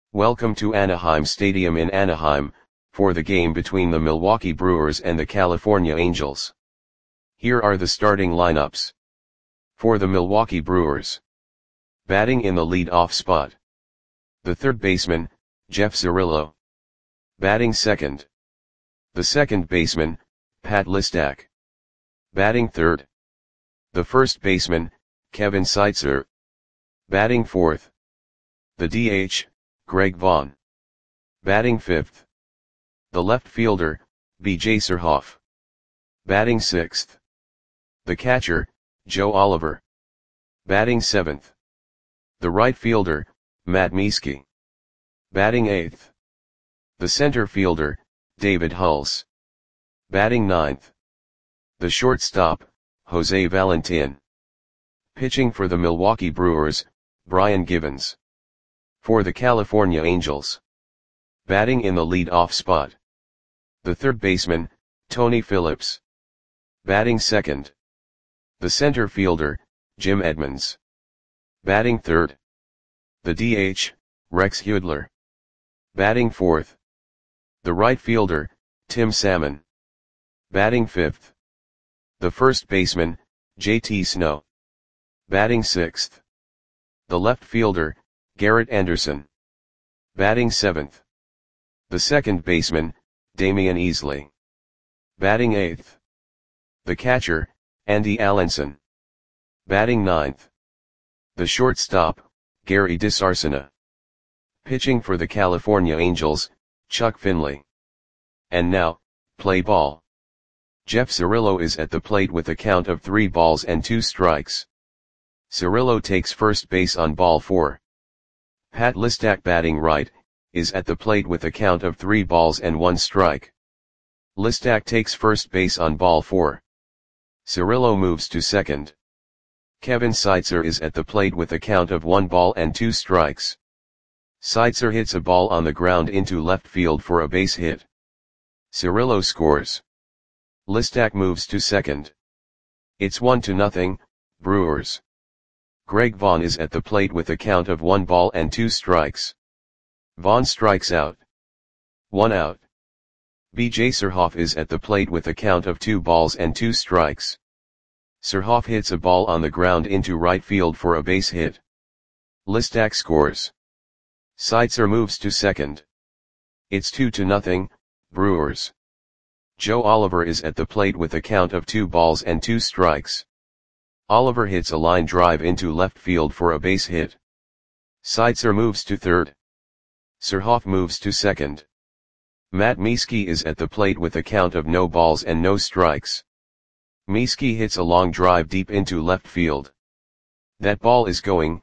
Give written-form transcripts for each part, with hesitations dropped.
Welcome to Anaheim Stadium in Anaheim, for the game between the Milwaukee Brewers and the California Angels. Here are the starting lineups. For the Milwaukee Brewers. Batting in the lead-off spot. The third baseman, Jeff Cirillo. Batting second. The second baseman, Pat Listach. Batting third. The first baseman, Kevin Seitzer. Batting fourth. The DH, Greg Vaughn. Batting fifth. The left fielder, B.J. Surhoff. Batting sixth. The catcher, Joe Oliver. Batting seventh. The right fielder, Matt Mieske. Batting eighth. The center fielder, David Hulse. Batting ninth. The shortstop, Jose Valentin. Pitching for the Milwaukee Brewers, Brian Givens. For the California Angels. Batting in the lead-off spot. The third baseman, Tony Phillips. Batting second. The center fielder, Jim Edmonds. Batting third. The DH, Rex Hudler. Batting fourth. The right fielder, Tim Salmon. Batting fifth. The first baseman, J.T. Snow. Batting sixth. The left fielder, Garrett Anderson. Batting seventh. The second baseman, Damian Easley. Batting eighth. The catcher, Andy Allenson. Batting ninth. The shortstop, Gary DiSarcina. Pitching for the California Angels, Chuck Finley. And now, play ball. Jeff Cirillo is at the plate with a count of 3 balls and 2 strikes. Cirillo takes first base on ball 4. Pat Listach, batting right, is at the plate with a count of 3 balls and 1 strike. Listach takes first base on ball 4. Cirillo moves to second. Kevin Seitzer is at the plate with a count of 1 ball and 2 strikes. Seitzer hits a ball on the ground into left field for a base hit. Cirillo scores. Listach moves to second. It's 1-0, Brewers. Greg Vaughn is at the plate with a count of 1 ball and 2 strikes. Vaughn strikes out. 1 out. B.J. Surhoff is at the plate with a count of 2 balls and 2 strikes. Surhoff hits a ball on the ground into right field for a base hit. Listach scores. Seitzer moves to second. It's 2-0, Brewers. Joe Oliver is at the plate with a count of 2 balls and 2 strikes. Oliver hits a line drive into left field for a base hit. Seitzer moves to third. Surhoff moves to second. Matt Mieske is at the plate with a count of no balls and no strikes. Mieske hits a long drive deep into left field. That ball is gone.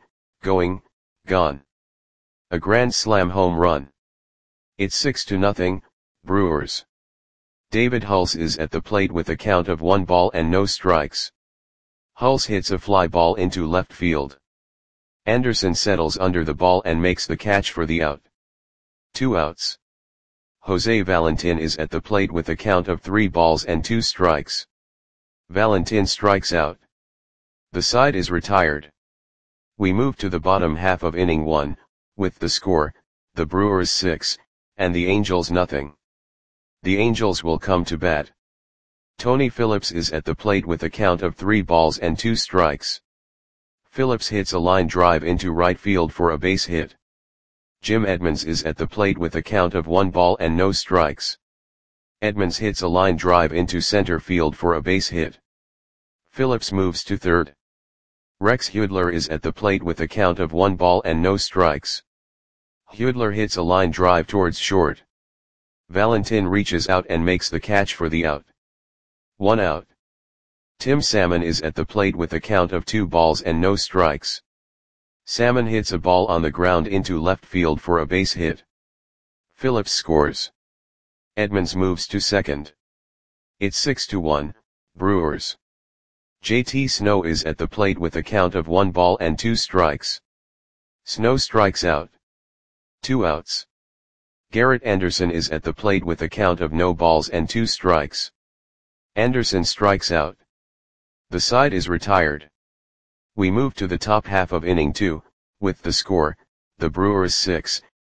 A grand slam home run. It's 6-0, Brewers. David Hulse is at the plate with a count of 1 ball and no strikes. Hulse hits a fly ball into left field. Anderson settles under the ball and makes the catch for the out. 2 outs. Jose Valentin is at the plate with a count of 3 balls and 2 strikes. Valentin strikes out. The side is retired. We move to the bottom half of inning 1, with the score, the Brewers 6, and the Angels nothing. The Angels will come to bat. Tony Phillips is at the plate with a count of 3 balls and 2 strikes. Phillips hits a line drive into right field for a base hit. Jim Edmonds is at the plate with a count of 1 ball and no strikes. Edmonds hits a line drive into center field for a base hit. Phillips moves to third. Rex Hudler is at the plate with a count of 1 ball and no strikes. Hudler hits a line drive towards short. Valentin reaches out and makes the catch for the out. 1 out. Tim Salmon is at the plate with a count of 2 balls and no strikes. Salmon hits a ball on the ground into left field for a base hit. Phillips scores. Edmonds moves to second. It's 6-1, Brewers. J.T. Snow is at the plate with a count of 1 ball and 2 strikes. Snow strikes out. 2 outs. Garrett Anderson is at the plate with a count of no balls and 2 strikes. Anderson strikes out. The side is retired. We move to the top half of inning 2, with the score, the Brewers 6,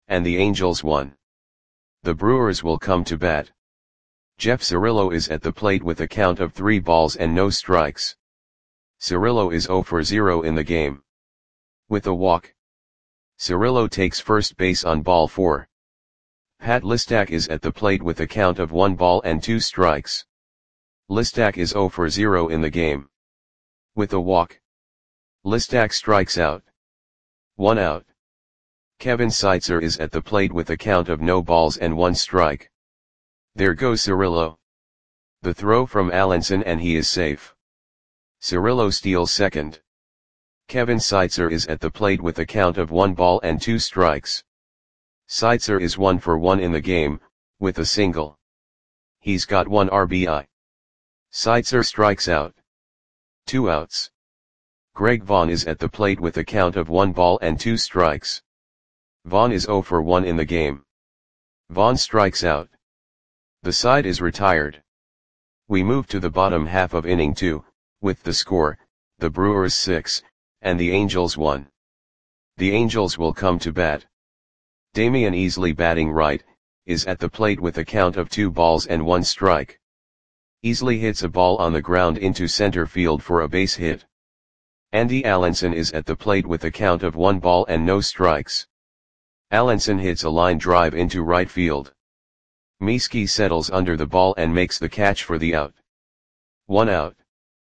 and the Angels 1. The Brewers will come to bat. Jeff Cirillo is at the plate with a count of 3 balls and no strikes. Cirillo is 0 for 0 in the game. With a walk. Cirillo takes first base on ball 4. Pat Listak is at the plate with a count of 1 ball and 2 strikes. Listak is 0 for 0 in the game. With a walk. Listak strikes out. 1 out. Kevin Seitzer is at the plate with a count of no balls and 1 strike. There goes Cirillo. The throw from Allenson and he is safe. Cirillo steals second. Kevin Seitzer is at the plate with a count of 1 ball and 2 strikes. Seitzer is 1 for 1 in the game, with a single. He's got 1 RBI. Seitzer strikes out. 2 outs. Greg Vaughn is at the plate with a count of 1 ball and 2 strikes. Vaughn is 0 for 1 in the game. Vaughn strikes out. The side is retired. We move to the bottom half of inning 2, with the score, the Brewers 6, and the Angels 1. The Angels will come to bat. Damian Easley, batting right, is at the plate with a count of 2 balls and 1 strike. Easley hits a ball on the ground into center field for a base hit. Andy Allenson is at the plate with a count of 1 ball and no strikes. Allenson hits a line drive into right field. Mieske settles under the ball and makes the catch for the out. 1 out.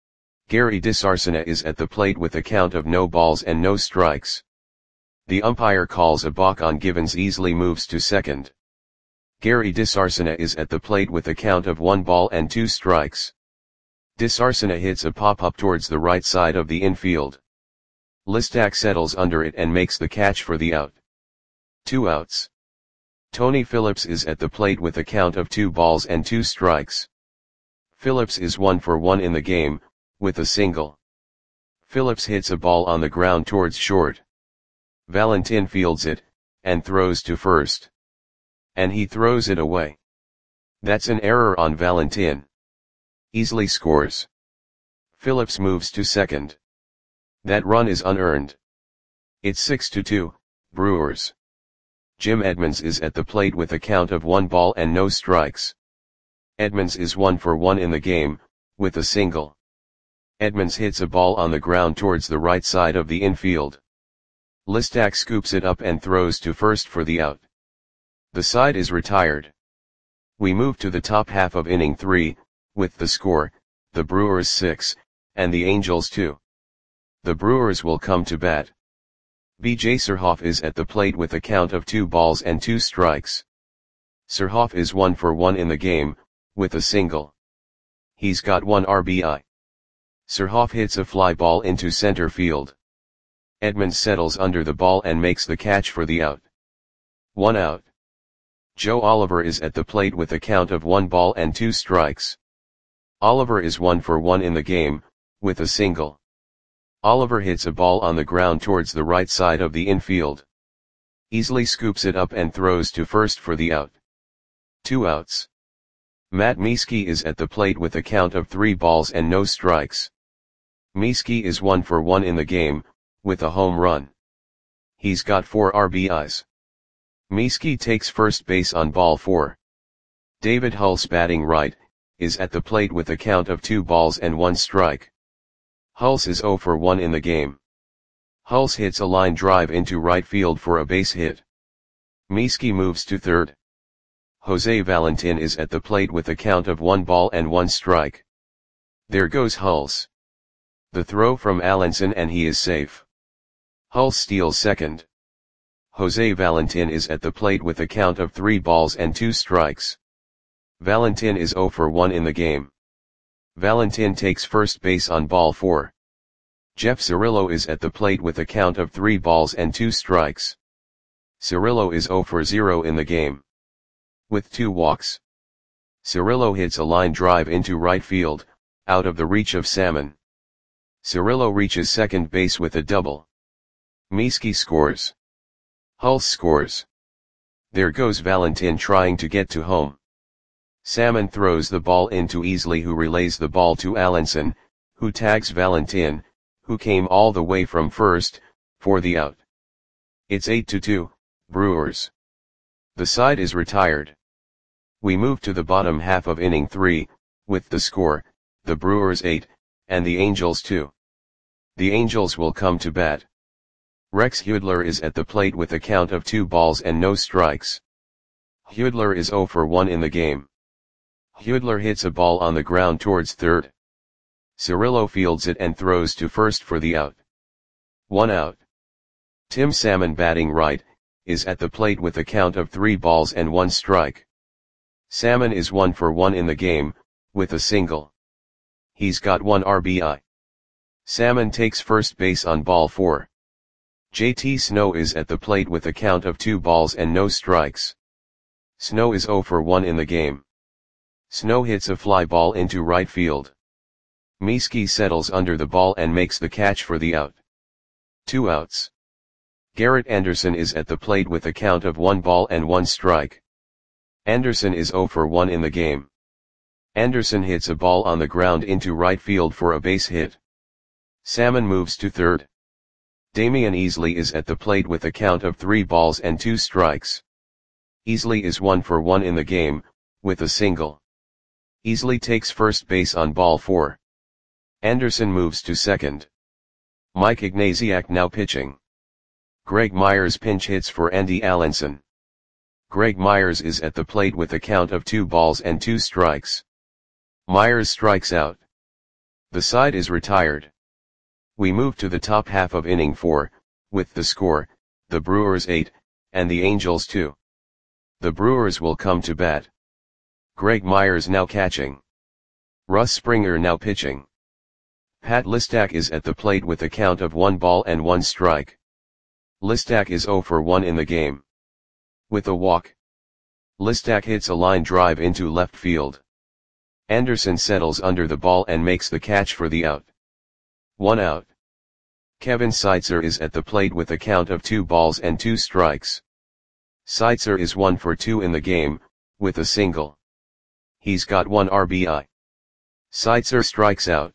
Gary DeSarcina is at the plate with a count of no balls and no strikes. The umpire calls a balk on Givens. Easley moves to second. Gary DeSarcina is at the plate with a count of 1 ball and 2 strikes. DeSarcina hits a pop-up towards the right side of the infield. Listak settles under it and makes the catch for the out. 2 outs. Tony Phillips is at the plate with a count of 2 balls and 2 strikes. Phillips is 1 for 1 in the game, with a single. Phillips hits a ball on the ground towards short. Valentin fields it, and throws to first. And he throws it away. That's an error on Valentin. Easley scores. Phillips moves to second. That run is unearned. It's 6-2, Brewers. Jim Edmonds is at the plate with a count of 1 ball and no strikes. Edmonds is 1 for 1 in the game, with a single. Edmonds hits a ball on the ground towards the right side of the infield. Listak scoops it up and throws to first for the out. The side is retired. We move to the top half of inning 3, with the score, the Brewers 6, and the Angels 2. The Brewers will come to bat. B.J. Surhoff is at the plate with a count of 2 balls and 2 strikes. Surhoff is 1 for 1 in the game, with a single. He's got 1 RBI. Surhoff hits a fly ball into center field. Edmonds settles under the ball and makes the catch for the out. 1 out. Joe Oliver is at the plate with a count of 1 ball and 2 strikes. Oliver is 1 for 1 in the game, with a single. Oliver hits a ball on the ground towards the right side of the infield. Easley scoops it up and throws to first for the out. 2 outs. Matt Mieske is at the plate with a count of 3 balls and no strikes. Mieske is 1 for 1 in the game, with a home run. He's got 4 RBIs. Mieske takes first base on ball 4. David Hulse, batting right, is at the plate with a count of 2 balls and 1 strike. Hulse is 0 for 1 in the game. Hulse hits a line drive into right field for a base hit. Mieske moves to third. Jose Valentin is at the plate with a count of 1 ball and 1 strike. There goes Hulse. The throw from Allenson and he is safe. Hulse steals second. Jose Valentin is at the plate with a count of 3 balls and 2 strikes. Valentin is 0 for 1 in the game. Valentin takes first base on ball 4. Jeff Cirillo is at the plate with a count of 3 balls and 2 strikes. Cirillo is 0 for 0 in the game. With 2 walks. Cirillo hits a line drive into right field, out of the reach of Salmon. Cirillo reaches second base with a double. Mieske scores. Hulse scores. There goes Valentin trying to get to home. Salmon throws the ball into Easley, who relays the ball to Allenson, who tags Valentin, who came all the way from first, for the out. It's 8-2, Brewers. The side is retired. We move to the bottom half of inning 3, with the score, the Brewers 8, and the Angels 2. The Angels will come to bat. Rex Hudler is at the plate with a count of 2 balls and no strikes. Hudler is 0 for 1 in the game. Hudler hits a ball on the ground towards third. Cirillo fields it and throws to first for the out. 1 out. Tim Salmon, batting right, is at the plate with a count of 3 balls and 1 strike. Salmon is 1 for 1 in the game, with a single. He's got 1 RBI. Salmon takes first base on ball 4. JT Snow is at the plate with a count of 2 balls and no strikes. Snow is 0 for 1 in the game. Snow hits a fly ball into right field. Mieske settles under the ball and makes the catch for the out. 2 outs. Garrett Anderson is at the plate with a count of 1 ball and 1 strike. Anderson is 0 for 1 in the game. Anderson hits a ball on the ground into right field for a base hit. Salmon moves to third. Damian Easley is at the plate with a count of 3 balls and 2 strikes. Easley is 1 for 1 in the game, with a single. Easley takes first base on ball 4. Anderson moves to second. Mike Ignasiak now pitching. Greg Myers pinch hits for Andy Allenson. Greg Myers is at the plate with a count of 2 balls and 2 strikes. Myers strikes out. The side is retired. We move to the top half of inning 4, with the score, the Brewers 8, and the Angels 2. The Brewers will come to bat. Greg Myers now catching. Russ Springer now pitching. Pat Listak is at the plate with a count of 1 ball and 1 strike. Listak is 0 for 1 in the game. With a walk. Listak hits a line drive into left field. Anderson settles under the ball and makes the catch for the out. 1 out. Kevin Seitzer is at the plate with a count of 2 balls and 2 strikes. Seitzer is 1 for 2 in the game, with a single. He's got 1 RBI. Seitzer strikes out.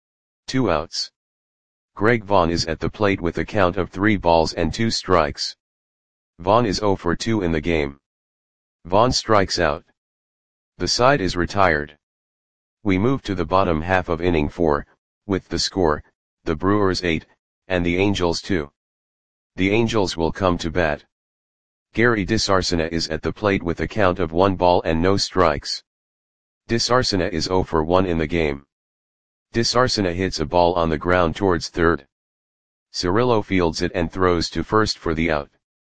2 outs. Greg Vaughn is at the plate with a count of 3 balls and 2 strikes. Vaughn is 0 for 2 in the game. Vaughn strikes out. The side is retired. We move to the bottom half of inning 4, with the score, the Brewers 8, and the Angels 2. The Angels will come to bat. Gary DeSarcina is at the plate with a count of 1 ball and no strikes. DeSarcina is 0 for 1 in the game. DeSarcina hits a ball on the ground towards third. Cirillo fields it and throws to first for the out.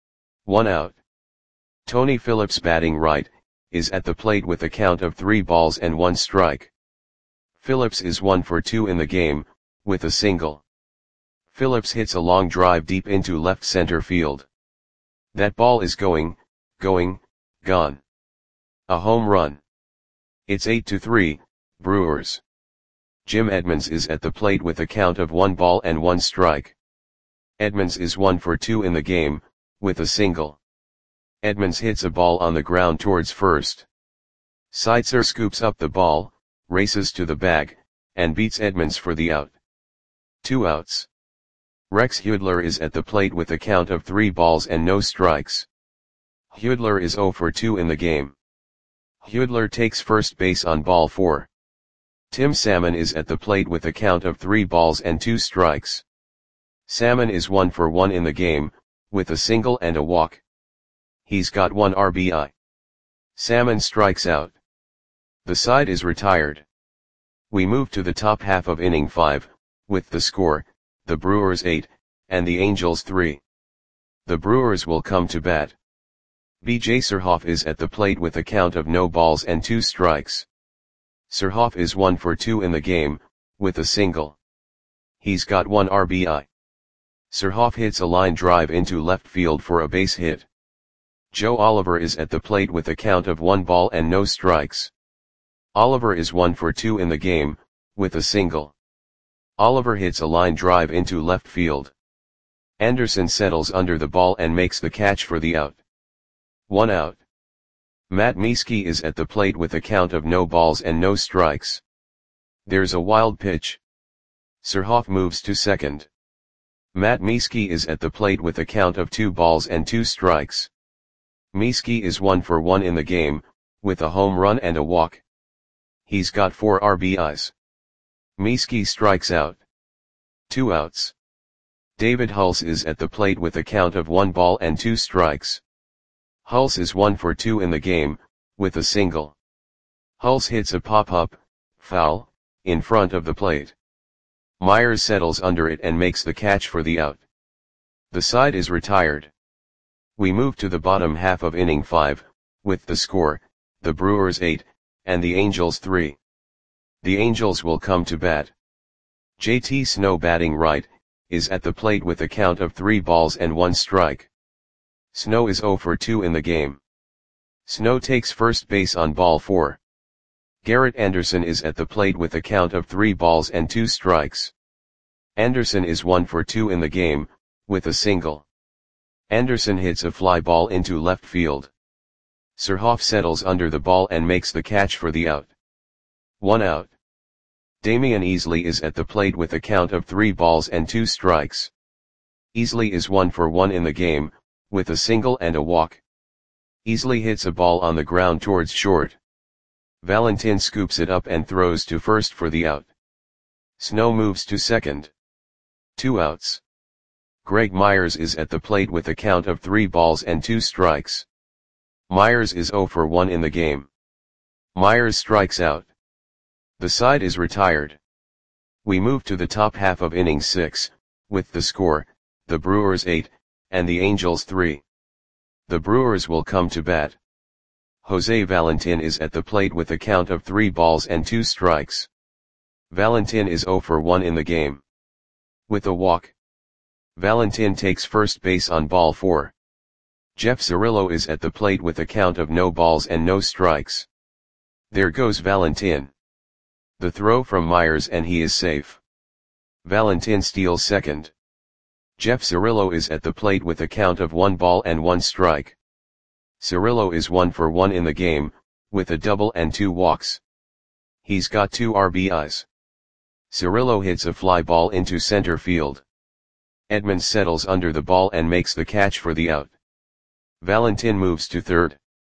1 out. Tony Phillips, batting right, is at the plate with a count of 3 balls and 1 strike. Phillips is 1 for 2 in the game, with a single. Phillips hits a long drive deep into left center field. That ball is going, gone. A home run. It's 8-3, Brewers. Jim Edmonds is at the plate with a count of 1 ball and 1 strike. Edmonds is 1 for 2 in the game, with a single. Edmonds hits a ball on the ground towards first. Seitzer scoops up the ball, races to the bag, and beats Edmonds for the out. 2 outs. Rex Hudler is at the plate with a count of 3 balls and no strikes. Hudler is 0 for 2 in the game. Hudler takes first base on ball 4. Tim Salmon is at the plate with a count of 3 balls and 2 strikes. Salmon is 1 for 1 in the game, with a single and a walk. He's got 1 RBI. Salmon strikes out. The side is retired. We move to the top half of inning 5, with the score, the Brewers 8, and the Angels 3. The Brewers will come to bat. B.J. Surhoff is at the plate with a count of no balls and 2 strikes. Surhoff is 1 for 2 in the game, with a single. He's got 1 RBI. Surhoff hits a line drive into left field for a base hit. Joe Oliver is at the plate with a count of 1 ball and no strikes. Oliver is 1 for 2 in the game, with a single. Oliver hits a line drive into left field. Anderson settles under the ball and makes the catch for the out. 1 out. Matt Mieske is at the plate with a count of no balls and no strikes. There's a wild pitch. Surhoff moves to second. Matt Mieske is at the plate with a count of 2 balls and 2 strikes. Mieski is 1 for 1 in the game, with a home run and a walk. He's got 4 RBIs. Mieski strikes out. 2 outs. David Hulse is at the plate with a count of 1 ball and 2 strikes. Hulse is 1 for 2 in the game, with a single. Hulse hits a pop-up, foul, in front of the plate. Myers settles under it and makes the catch for the out. The side is retired. We move to the bottom half of inning 5, with the score, the Brewers 8, and the Angels 3. The Angels will come to bat. JT Snow, batting right, is at the plate with a count of 3 balls and 1 strike. Snow is 0 for 2 in the game. Snow takes first base on ball 4. Garrett Anderson is at the plate with a count of 3 balls and 2 strikes. Anderson is 1 for 2 in the game, with a single. Anderson hits a fly ball into left field. Surhoff settles under the ball and makes the catch for the out. 1 out. Damian Easley is at the plate with a count of 3 balls and 2 strikes. Easley is 1 for 1 in the game, with a single and a walk. Easley hits a ball on the ground towards short. Valentin scoops it up and throws to first for the out. Snow moves to second. 2 outs. Greg Myers is at the plate with a count of 3 balls and 2 strikes. Myers is 0 for 1 in the game. Myers strikes out. The side is retired. We move to the top half of inning 6, with the score, the Brewers 8, and the Angels 3. The Brewers will come to bat. Jose Valentin is at the plate with a count of 3 balls and 2 strikes. Valentin is 0 for 1 in the game. With a walk. Valentin takes first base on ball 4. Jeff Cirillo is at the plate with a count of no balls and no strikes. There goes Valentin. The throw from Myers and he is safe. Valentin steals second. Jeff Cirillo is at the plate with a count of 1 ball and 1 strike. Cirillo is 1 for 1 in the game, with a double and 2 walks. He's got 2 RBIs. Cirillo hits a fly ball into center field. Edmonds settles under the ball and makes the catch for the out. Valentin moves to third.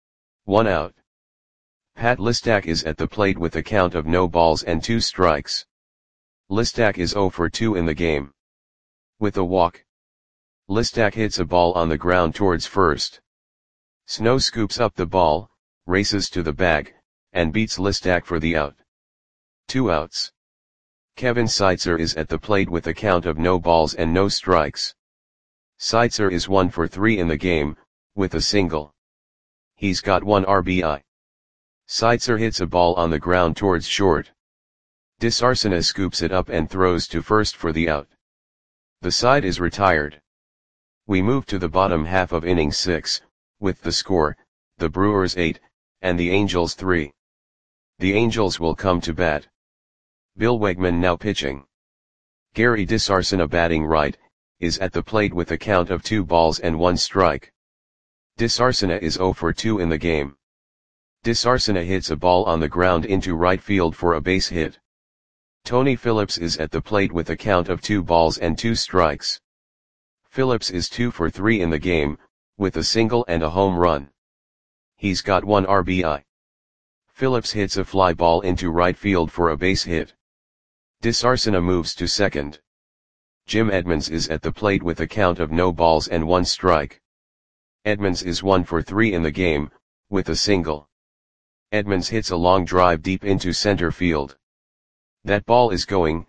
1 out. Pat Listak is at the plate with a count of no balls and 2 strikes. Listak is 0 for 2 in the game. With a walk. Listak hits a ball on the ground towards first. Snow scoops up the ball, races to the bag, and beats Listak for the out. 2 outs. Kevin Seitzer is at the plate with a count of no balls and no strikes. Seitzer is 1 for 3 in the game, with a single. He's got 1 RBI. Seitzer hits a ball on the ground towards short. Disarcina scoops it up and throws to first for the out. The side is retired. We move to the bottom half of inning 6, with the score, the Brewers 8, and the Angels 3. The Angels will come to bat. Bill Wegman now pitching. Gary Disarcina, batting right, is at the plate with a count of 2 balls and 1 strike. Disarcina is 0 for 2 in the game. Disarcina hits a ball on the ground into right field for a base hit. Tony Phillips is at the plate with a count of 2 balls and 2 strikes. Phillips is 2 for 3 in the game, with a single and a home run. He's got 1 RBI. Phillips hits a fly ball into right field for a base hit. Disarcina moves to second. Jim Edmonds is at the plate with a count of no balls and 1 strike. Edmonds is 1 for 3 in the game, with a single. Edmonds hits a long drive deep into center field. That ball is gone.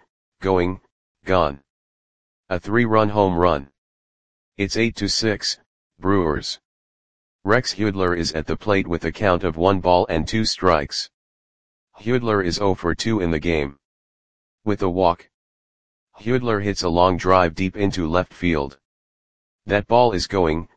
A 3-run home run. It's 8-6, Brewers. Rex Hudler is at the plate with a count of 1 ball and 2 strikes. Hudler is 0 for 2 in the game. With a walk. Hudler hits a long drive deep into left field. That ball is gone.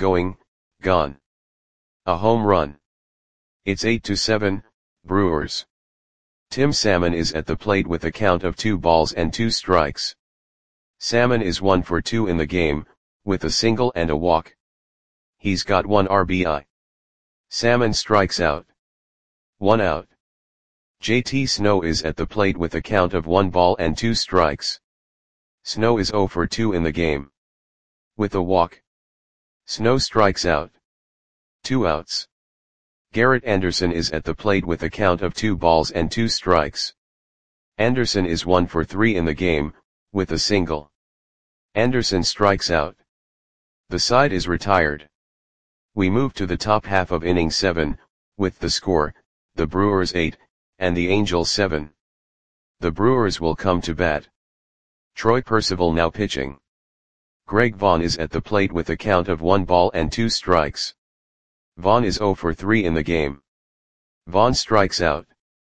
A home run. It's 8-7, Brewers. Tim Salmon is at the plate with a count of 2 balls and 2 strikes. Salmon is 1 for 2 in the game, with a single and a walk. He's got 1 RBI. Salmon strikes out. 1 out. JT Snow is at the plate with a count of 1 ball and 2 strikes. Snow is 0 for 2 in the game. With a walk. Snow strikes out. 2 outs. Garrett Anderson is at the plate with a count of 2 balls and 2 strikes. Anderson is 1 for 3 in the game, with a single. Anderson strikes out. The side is retired. We move to the top half of inning 7, with the score, the Brewers 8, and the Angels 7. The Brewers will come to bat. Troy Percival now pitching. Greg Vaughn is at the plate with a count of 1 ball and 2 strikes. Vaughn is 0 for 3 in the game. Vaughn strikes out.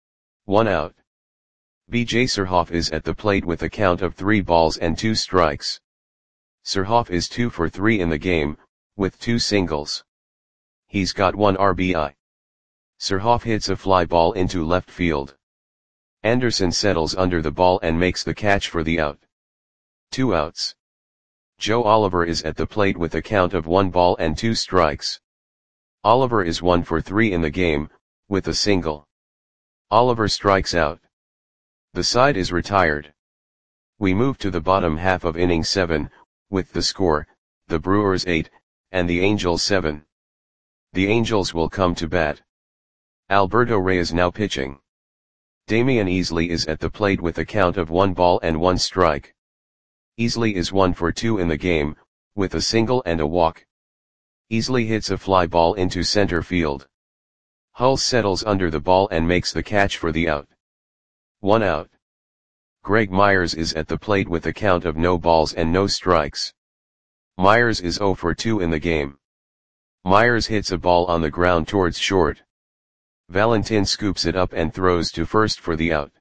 1 out. B.J. Surhoff is at the plate with a count of 3 balls and 2 strikes. Surhoff is 2 for 3 in the game, with 2 singles. He's got 1 RBI. Surhoff hits a fly ball into left field. Anderson settles under the ball and makes the catch for the out. 2 outs. Joe Oliver is at the plate with a count of 1 ball and 2 strikes. Oliver is 1 for 3 in the game, with a single. Oliver strikes out. The side is retired. We move to the bottom half of inning 7, with the score, the Brewers 8, and the Angels 7. The Angels will come to bat. Alberto Reyes now pitching. Damian Easley is at the plate with a count of 1 ball and 1 strike. Easley is 1 for 2 in the game, with a single and a walk. Easley hits a fly ball into center field. Hulse settles under the ball and makes the catch for the out. 1 out. Greg Myers is at the plate with a count of no balls and no strikes. Myers is 0 for 2 in the game. Myers hits a ball on the ground towards short. Valentin scoops it up and throws to first for the out.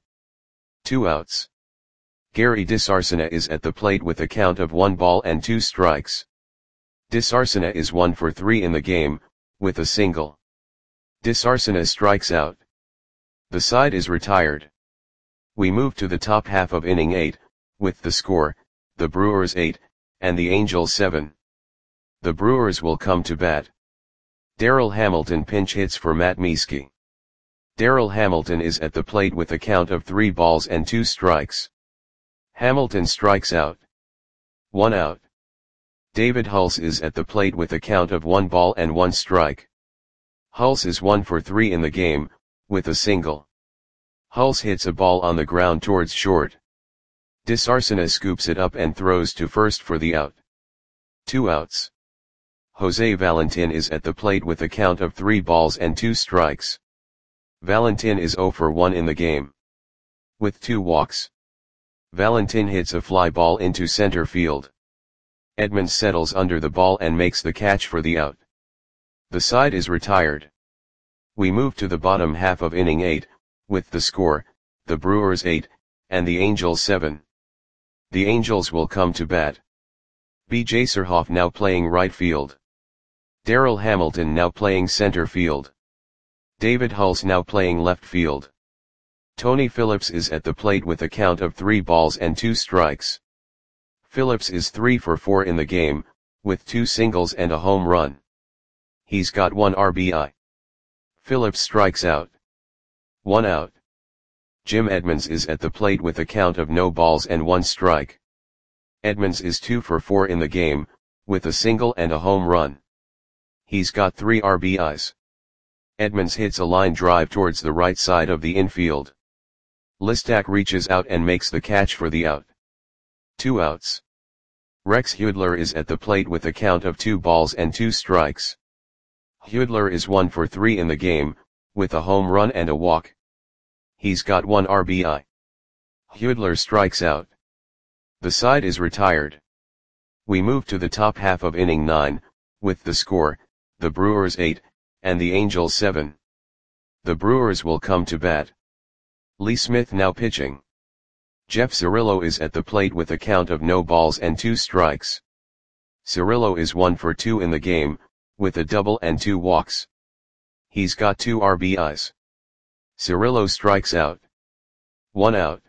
2 outs. Gary DeSarcina is at the plate with a count of 1 ball and 2 strikes. DeSarcina is 1 for 3 in the game, with a single. DeSarcina strikes out. The side is retired. We move to the top half of inning 8, with the score, the Brewers 8, and the Angels 7. The Brewers will come to bat. Darryl Hamilton pinch hits for Matt Mieske. Darryl Hamilton is at the plate with a count of 3 balls and 2 strikes. Hamilton strikes out. 1 out. David Hulse is at the plate with a count of 1 ball and 1 strike. Hulse is 1 for 3 in the game, with a single. Hulse hits a ball on the ground towards short. DeSarcina scoops it up and throws to first for the out. 2 outs. Jose Valentin is at the plate with a count of 3 balls and 2 strikes. Valentin is 0 for 1 in the game. With 2 walks. Valentin hits a fly ball into center field. Edmonds settles under the ball and makes the catch for the out. The side is retired. We move to the bottom half of inning 8, with the score, the Brewers 8, and the Angels 7. The Angels will come to bat. B.J. Surhoff now playing right field. Darryl Hamilton now playing center field. David Hulse now playing left field. Tony Phillips is at the plate with a count of 3 balls and 2 strikes. Phillips is 3 for 4 in the game, with 2 singles and a home run. He's got 1 RBI. Phillips strikes out. 1 out. Jim Edmonds is at the plate with a count of no balls and 1 strike. Edmonds is 2 for 4 in the game, with a single and a home run. He's got 3 RBIs. Edmonds hits a line drive towards the right side of the infield. Listak reaches out and makes the catch for the out. 2 outs. Rex Hudler is at the plate with a count of 2 balls and 2 strikes. Hudler is 1 for 3 in the game, with a home run and a walk. He's got 1 RBI. Hudler strikes out. The side is retired. We move to the top half of inning 9, with the score, the Brewers 8, and the Angels 7. The Brewers will come to bat. Lee Smith now pitching. Jeff Cirillo is at the plate with a count of no balls and 2 strikes. Cirillo is 1 for 2 in the game, with a double and 2 walks. He's got 2 RBIs. Cirillo strikes out. 1 out.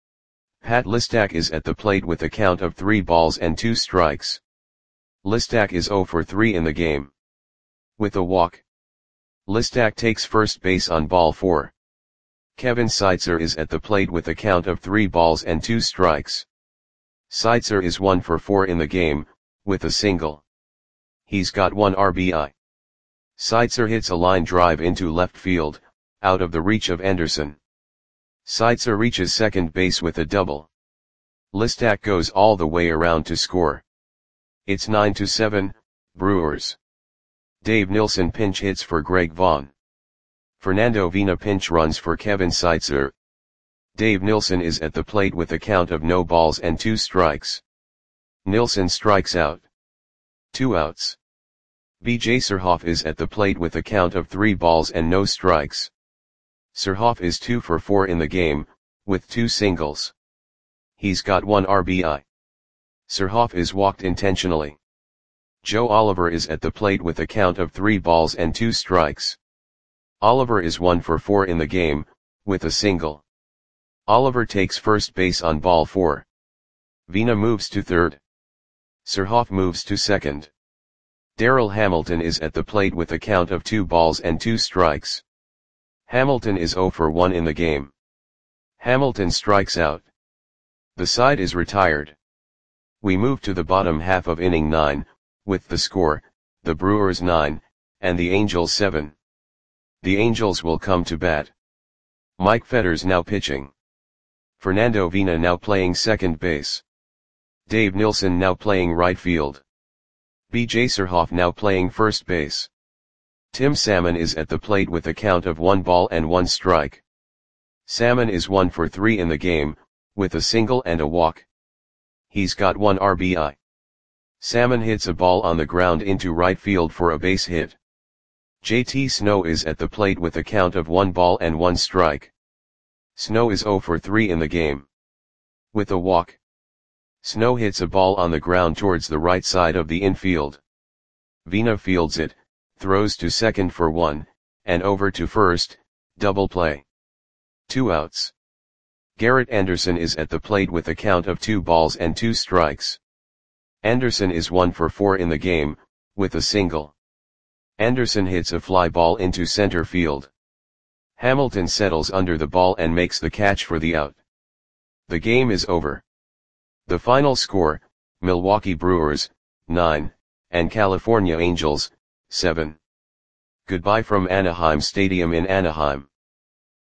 Pat Listak is at the plate with a count of 3 balls and 2 strikes. Listak is 0 for 3 in the game. With a walk. Listak takes first base on ball 4. Kevin Seitzer is at the plate with a count of 3 balls and 2 strikes. Seitzer is 1 for 4 in the game, with a single. He's got 1 RBI. Seitzer hits a line drive into left field, out of the reach of Anderson. Seitzer reaches second base with a double. Listak goes all the way around to score. It's 9-7, Brewers. Dave Nilsson pinch hits for Greg Vaughn. Fernando Vina pinch runs for Kevin Seitzer. Dave Nilsson is at the plate with a count of no balls and 2 strikes. Nilsson strikes out. 2 outs. B.J. Surhoff is at the plate with a count of 3 balls and no strikes. Surhoff is 2 for 4 in the game, with 2 singles. He's got 1 RBI. Surhoff is walked intentionally. Joe Oliver is at the plate with a count of 3 balls and 2 strikes. Oliver is 1 for 4 in the game, with a single. Oliver takes first base on ball 4. Vina moves to third. Surhoff moves to second. Darryl Hamilton is at the plate with a count of 2 balls and 2 strikes. Hamilton is 0 for 1 in the game. Hamilton strikes out. The side is retired. We move to the bottom half of inning 9, with the score, the Brewers 9, and the Angels 7. The Angels will come to bat. Mike Fetters now pitching. Fernando Vina now playing second base. Dave Nilsson now playing right field. B.J. Surhoff now playing first base. Tim Salmon is at the plate with a count of 1 ball and 1 strike. Salmon is 1 for 3 in the game, with a single and a walk. He's got 1 RBI. Salmon hits a ball on the ground into right field for a base hit. JT Snow is at the plate with a count of 1 ball and 1 strike. Snow is 0 for 3 in the game. With a walk. Snow hits a ball on the ground towards the right side of the infield. Vina fields it, throws to second for 1, and over to first, double play. 2 outs. Garrett Anderson is at the plate with a count of 2 balls and 2 strikes. Anderson is 1 for 4 in the game, with a single. Anderson hits a fly ball into center field. Hamilton settles under the ball and makes the catch for the out. The game is over. The final score, Milwaukee Brewers, 9, and California Angels, 7. Goodbye from Anaheim Stadium in Anaheim.